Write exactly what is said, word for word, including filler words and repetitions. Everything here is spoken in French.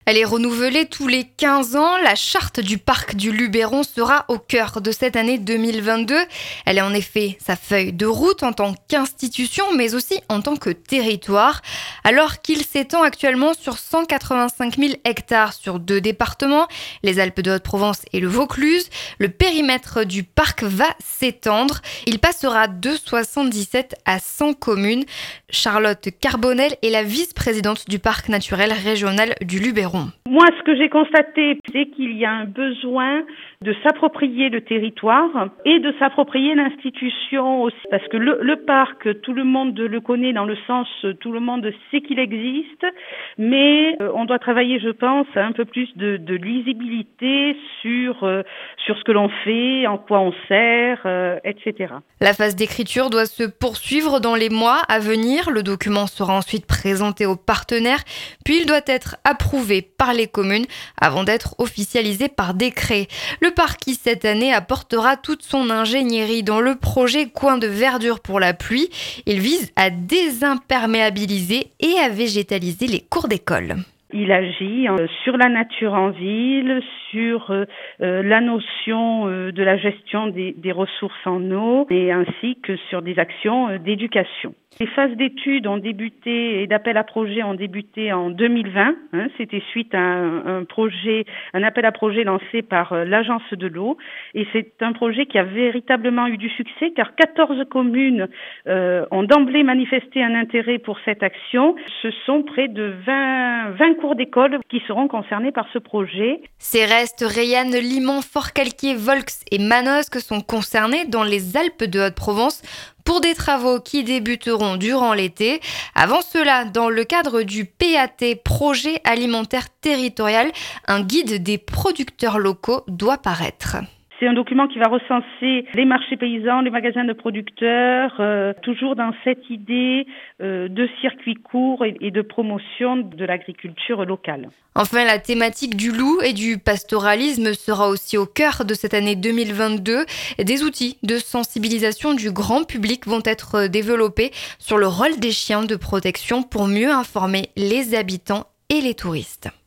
Elle est renouvelée tous les quinze ans. La charte du parc du Luberon sera au cœur de cette année deux mille vingt-deux. Elle est en effet sa feuille de route en tant qu'institution, mais aussi en tant que territoire. Alors qu'il s'étend actuellement sur cent quatre-vingt-cinq mille hectares sur deux départements, les Alpes de Haute-Provence et le Vaucluse, le périmètre du parc va s'étendre. Il passera de soixante-dix-sept à cent communes. Charlotte Carbonel est la vice-présidente du parc naturel régional du Luberon. Moi, ce que j'ai constaté, c'est qu'il y a un besoin de s'approprier le territoire et de s'approprier l'institution aussi. Parce que le, le parc, tout le monde le connaît dans le sens, tout le monde sait qu'il existe, mais euh, on doit travailler, je pense, un peu plus de, de lisibilité sur, euh, sur ce que l'on fait, en quoi on sert, euh, et cetera. La phase d'écriture doit se poursuivre dans les mois à venir. Le document sera ensuite présenté aux partenaires, puis il doit être approuvé par les communes avant d'être officialisé par décret. Le parc qui cette année apportera toute son ingénierie dans le projet Coin de verdure pour la pluie. Il vise à désimperméabiliser et à végétaliser les cours d'école. Il agit sur la nature en ville, sur euh, la notion euh, de la gestion des, des ressources en eau et ainsi que sur des actions euh, d'éducation. Les phases d'études ont débuté et d'appel à projet ont débuté en deux mille vingt. Hein, c'était suite à un, un projet, un appel à projet lancé par euh, l'Agence de l'eau. Et c'est un projet qui a véritablement eu du succès car quatorze communes euh, ont d'emblée manifesté un intérêt pour cette action. Ce sont près de vingt, vingt cours d'école qui seront concernés par ce projet. Céreste, Rayanne, Limon, Fort-Calquier, Volx et Manosque sont concernés dans les Alpes de Haute-Provence pour des travaux qui débuteront durant l'été. Avant cela, dans le cadre du P A T, Projet alimentaire territorial, un guide des producteurs locaux doit paraître. C'est un document qui va recenser les marchés paysans, les magasins de producteurs, euh, toujours dans cette idée euh, de circuit court et, et de promotion de l'agriculture locale. Enfin, la thématique du loup et du pastoralisme sera aussi au cœur de cette année deux mille vingt-deux. Des outils de sensibilisation du grand public vont être développés sur le rôle des chiens de protection pour mieux informer les habitants et les touristes.